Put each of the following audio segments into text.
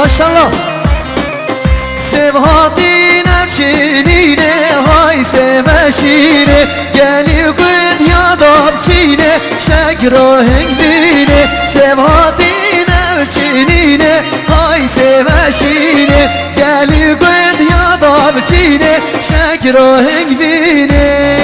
ماشالله سبهاتی نمچینینه های سمشینه گلی قد یاداب چینه شکر و هنگ بینه سبهاتی نمچینینه های سمشینه گلی قد یاداب چینه شکر و هنگ بینه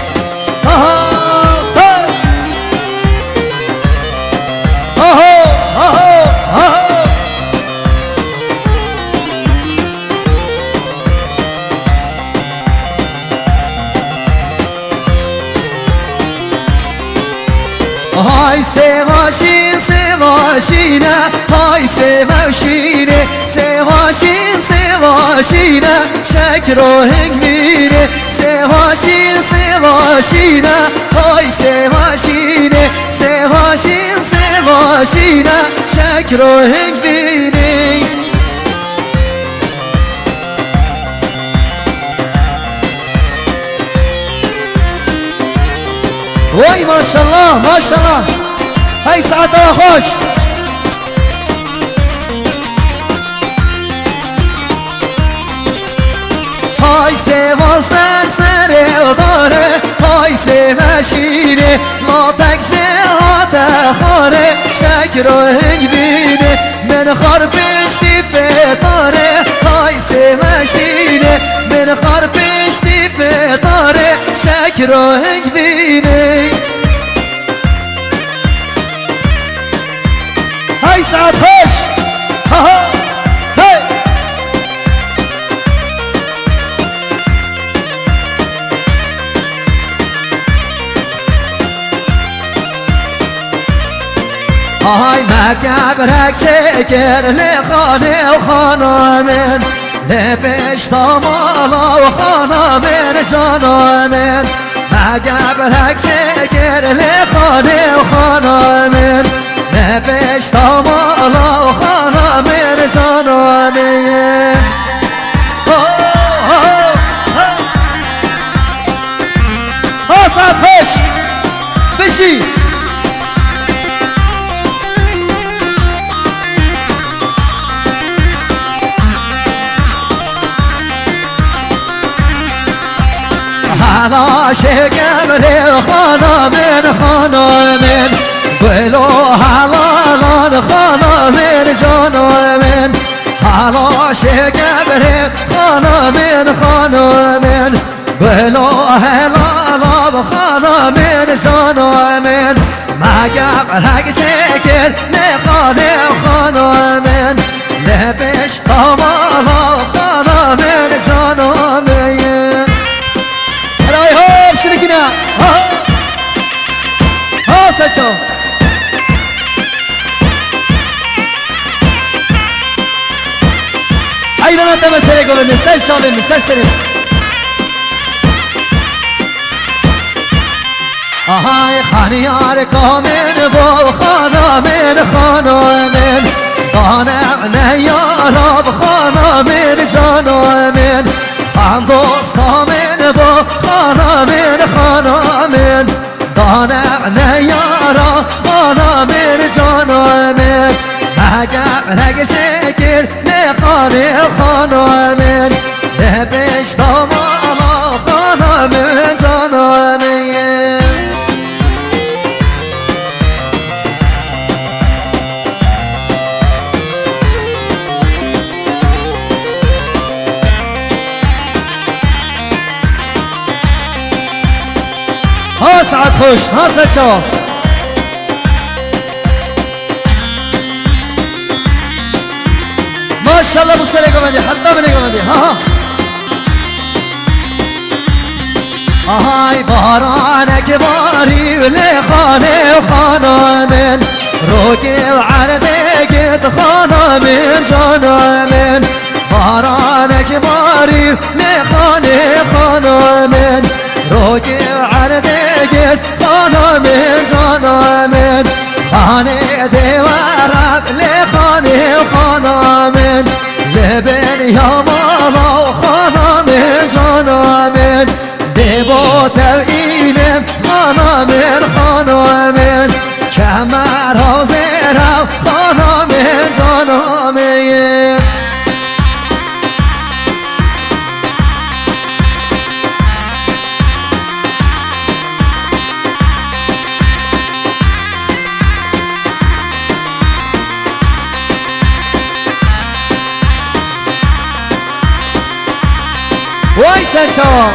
های سواشین سواشینه های سواشینه سواشین سواشینه شکر و هنگ میره سواشین سواشینه های سواشینه سواشین سواشینه شکر و هنگ میره وای ماشالله ماشالله های ساعت خوش های سوال سر سر داره های سمشینه ما تکشه هاته خاره شکر و هنگ بینه من خار پشتی فتاره های سمشینه من خار پشتی فتاره شکر و هنگ بینه های ساعت خوش های مقبرک شکر لخانه و خانامن لبش تامالا و خانامن جانامن مقبرک شکر لخانه و خانامن لبش تامالا و خانامن جانامن ساعت خوش بشی حالا شکر خانامن خانامن بلو حلالان خانامن جانامن حالا شکر خانامن خانامن بلو حلالان خانامن جانامن مقبرک شکر نخانه خانامن لبش تامالا خانامن جانامن رای ها بشنگینا ها سچو حیرانات مسئله گوونده سر شامه من سر سره آهای خانیار کامن با خانامن خانامن دانم نیارا با خانامن جانامن خان دوستامن با خانامن خانامن دانم نیارا خانامن جانامن مقبرک شکر نخانه خانامن لبش تامالا خانامن جانامن ها ساعت خوش ها سچا ماشالله بسره گوندی حتی بنه گوندی ها آهای بارانک باری لخانه و خانامن روکی و عرده گرد خانامن جانامن بارانک باری لخانه خانامن روکی و عرده گرد خانامن جانامن خانه دیوارم لخانه و خانامن لبن یا مالا و خانامن جانامن دیبا تویینم خانامن خانامن کمر حاضرم خانامن جانامن وای سرچاوا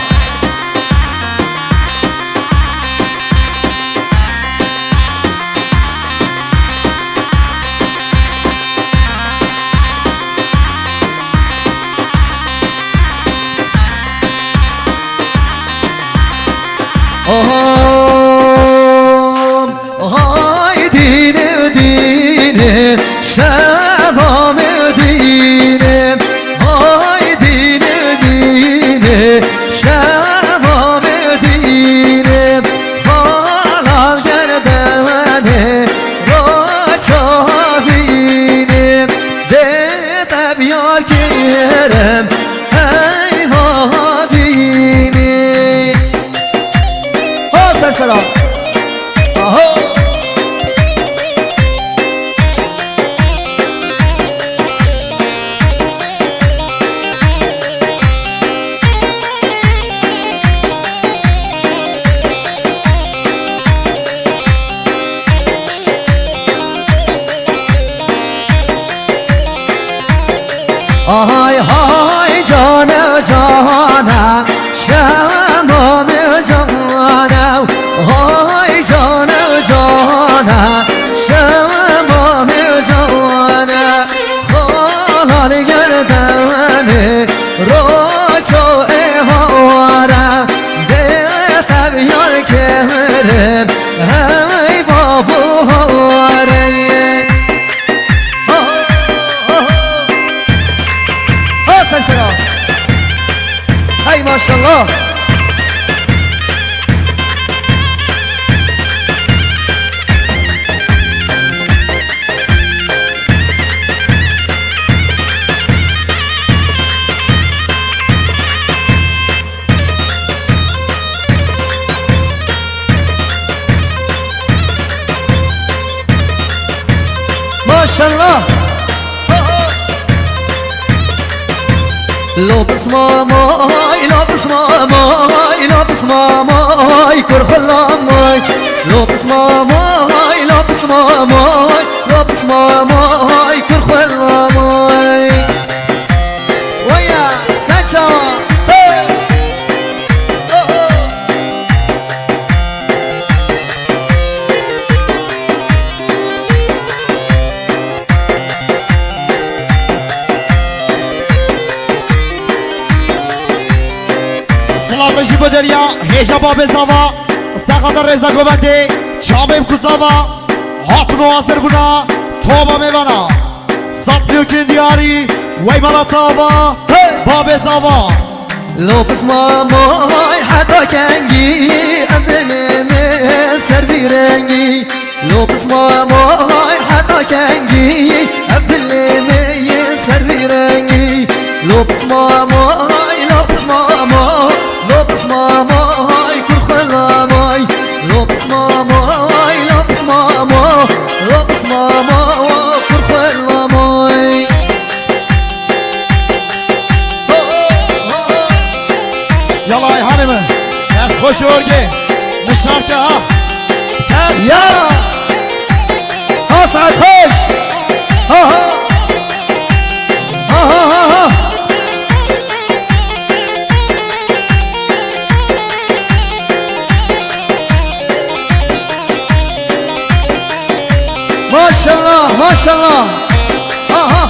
هاي ديني ديني شباب ديني هاي ديني ديني شباب ديني فالا القردواني روشا فيني ديت بيار كيرم هاي ها فيني سلام اهو هاي هاي جانا جانا شمام جانا هاي جانا جانا شمام جانا خالال گردنه روشو اهوارم دیت بیار کمرم همه بابو هواره سلام هاي ما شاء الله ما شاء الله لابس ماماي لابس ماماي لابس ماماي كرخل ماي لابس ماماي لابس ماماي لابس ماماي كرخل ماي ويا ساتشا سلام جیب دریا هیجا باب زاوا ساقط رضا گوبنده چاویم کوزاوا هات نوازر بنا توبا میوانا سطریو که دیاری وی مالا تاوا باب زاوا لابس ماماي حتى كنجي أزلمي سربي رنجي لابس ماماي حتى كنجي أبلمي سربي رنجي لابس ماماي لابس ماماي لابس ماماي كل خلاماي لابس ماماي لابس ماماي لابس ماماي كل خلاماي یالای هانمه دست خوش ارگه نشارته ها يا اصعد خوش ها ها ها ها ها ما شاء الله ما شاء الله ها ها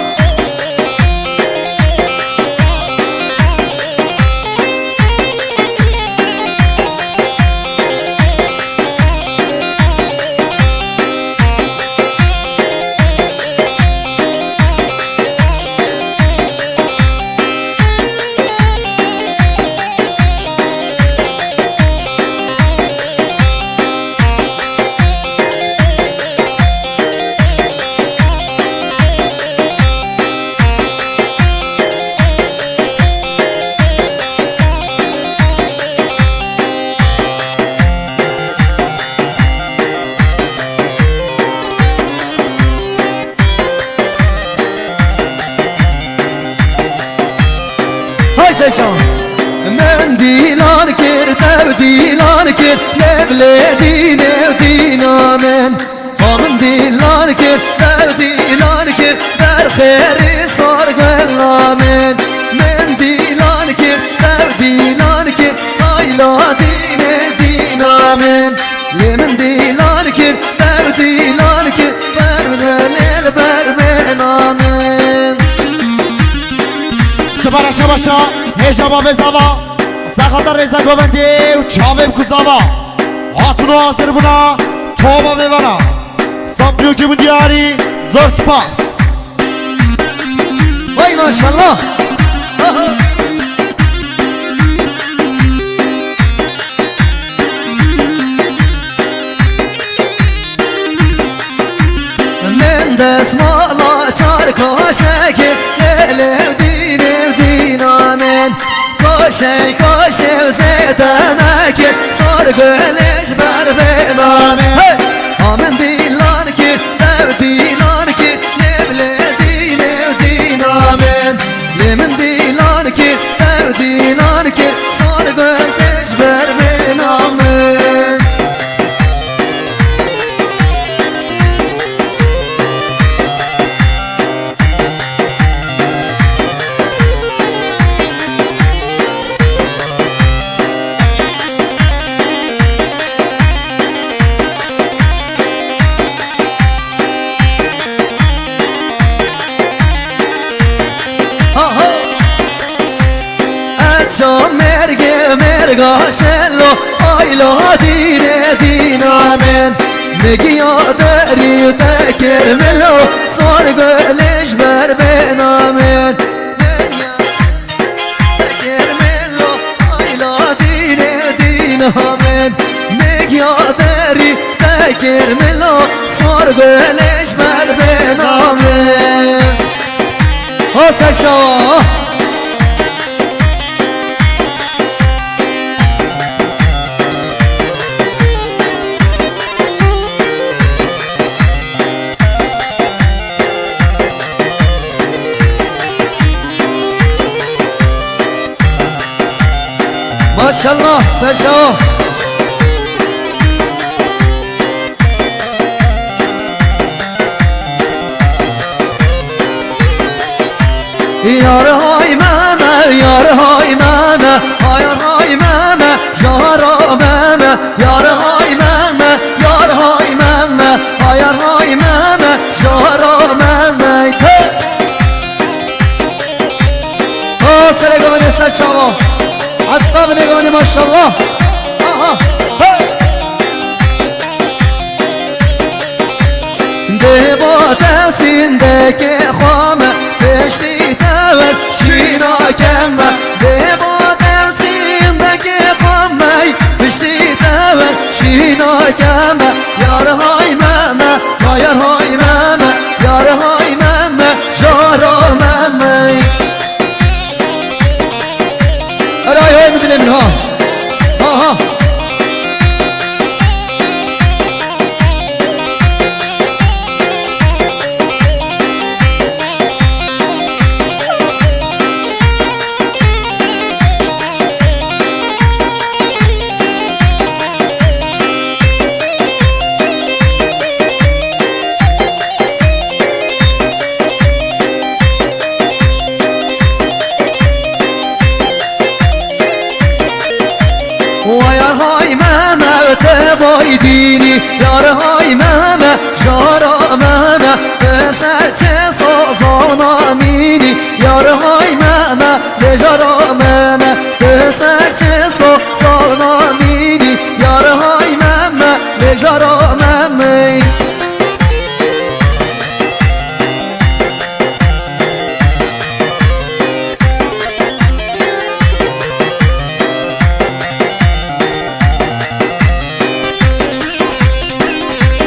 سشان من ديلان كر تر ديلان كر لبلدين ودينا من ديلان كر تر ديلان كر در خير صار قلا من ديلان كر kir Devdilan kir Vermelil vermenamın Tbarasha basha Heja babe zava Sakata reza govendi Çavim kuzava Hatunu hazır buna Tova mevana Saplıyor kimin diyari Zor spas Vay maşallah Mendes mala çarka şekil Lelevdin evdin amen Koşey koşey zedeneki Sorgıleş berben amen Amen dilan ki devdilan ki Nevledin evdin amen Lemin dilan ki devdilan ki Sorgıleş berben amen Şom merge merga şello aylo dine dinamen Megiya deri teker melo sorgıleş berben amen Teker melo aylo dine dinamen Megiya deri teker melo sorgıleş berben amen O saço Maşallah Saço Yar hay meme, yar hay meme Hayar hay meme, yar meme Yar hay meme, yar hay meme Hayar hay meme, yar meme Oh, sele gomene Saço Hatta bine gomene maşallah Aha, hey Debo tevsindeki khame Beşli tevez şina kemme Debo tevsindeki khame Beşli tevez şina kemme Yar hay meme, yar hay meme Yar hay meme, yar meme Eray hay mı dilemin ha Ha Yar hay meme teboy dini Yar hay meme jara meme Serçe sazana mini Yar hay meme